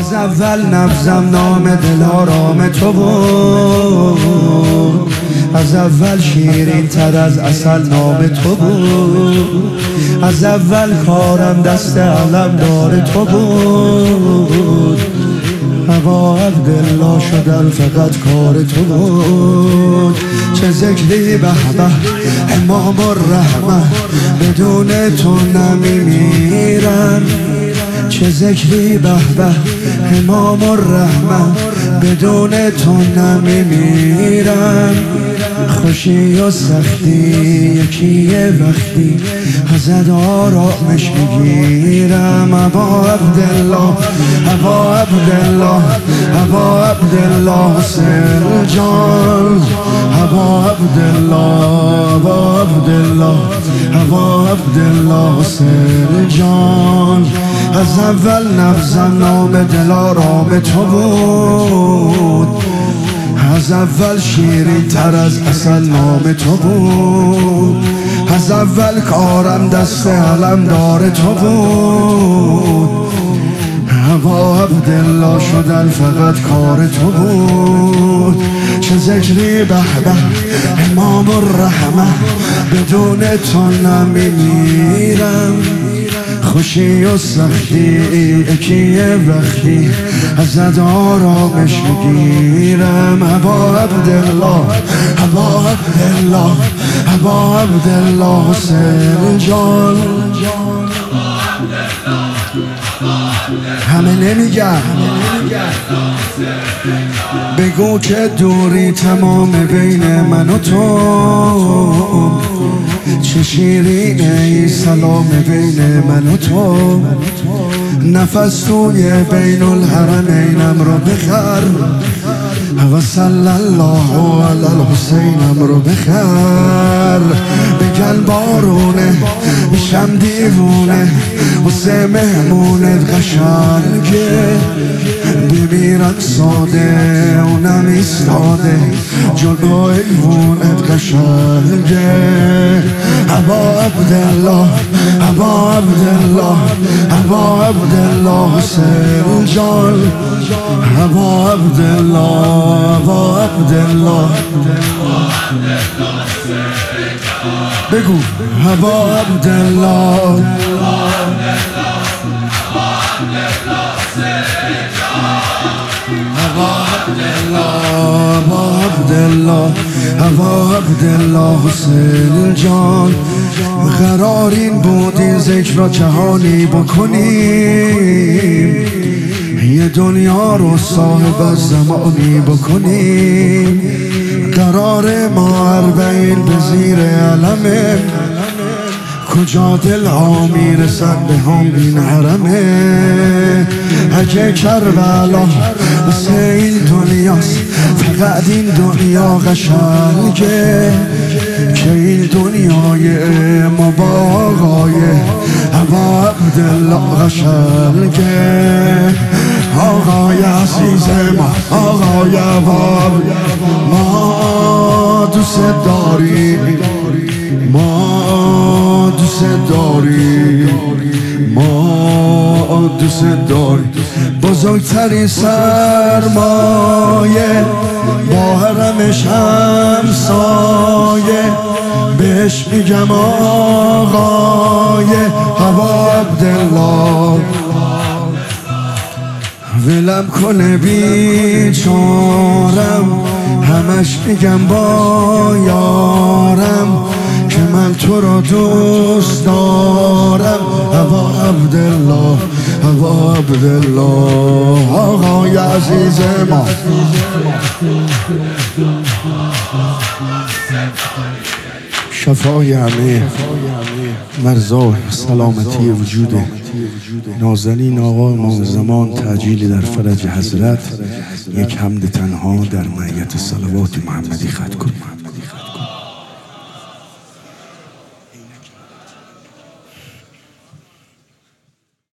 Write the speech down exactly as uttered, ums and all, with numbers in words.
از اول نبضم نام دلارام تو بود، از اول شیرین تر از عسل نام تو بود، از اول کارم دست علمدار تو بود، ابا عبدالله شدن فقط کار تو بود. چه ذکری به به امام الرحمه، بدون تو نمیمیرم. چه ذکری به به امام الرحمه، بدون تو نمیمیرم. خوشی و سختی یکیه وقتی ازت آرامش میگیرم. ابا عبدالله ابا عبدالله ابا عبدالله حسین جان، ابا عبدالله ابا عبدالله ابا عبدالله حسین جان. از اول نبضم نام دلارام تو بود، از اول شیرین تر از عسل نام تو بود، از اول کارم دست علمدار تو بود. ابا عبدالله شدن فقط کار تو بود. چه ذکری به به امام الرحمه، بدون تو نمیمیرم. خوشی و سختی یکیه وقتی ازت آرامش میگیرم. ابا عبدالله ابا عبدالله ابا عبدالله حسین جان. همه نمیگن بگو که دوری تمام بین من و تو، چه شیرینه ای سلام بین من و تو. نفس توی بین الحرمینم رو بخر، و صلی الله علی الحسینم رو بخر. بگل بارونه میشم دیوونه واسه مهمونت قشنگه، بمیرم ساده اونم ایستاده جلو ایوونت قشنگه. ابا عبدالله ابا عبدالله ابا عبدالله حسین جان، ابا عبدالله ابا عبدالله بگو ابا عبدالله ابا عبدالله ابا عبدالله حسین جان. قرار این بود این ذکر را جهانی بکنیم، یه دنیا رو صاحب از زمانی بکنیم. قرار ما اربعین به زیر علمه، کجا دل ها میرسن به هم این حرمه. اگه کربلا واسه این دنیاست، فقط این دنیا قشنگه، که این دنیای ما با آقای ابا عبدالله قشنگه. آقای عزیز ما آقای ابا، ما دوست داریم، ما دوست داریم، ما دوست داریم. بزرگترین سرمایه با حرمش همسایه، بهش میگم آقای ابا عبدالله. ولم کنه بیچارم، همش میگم با یارم که من تو رو دوست دارم. ابا عبدالله ابا عبدالله آقای عزیز ما. شفای همه مرزا سلامتی وجود نازنین آقا امام زمان، تعجیلی در فرج حضرت. یک حمد تنها در معیت صلوات محمدی ختم کن.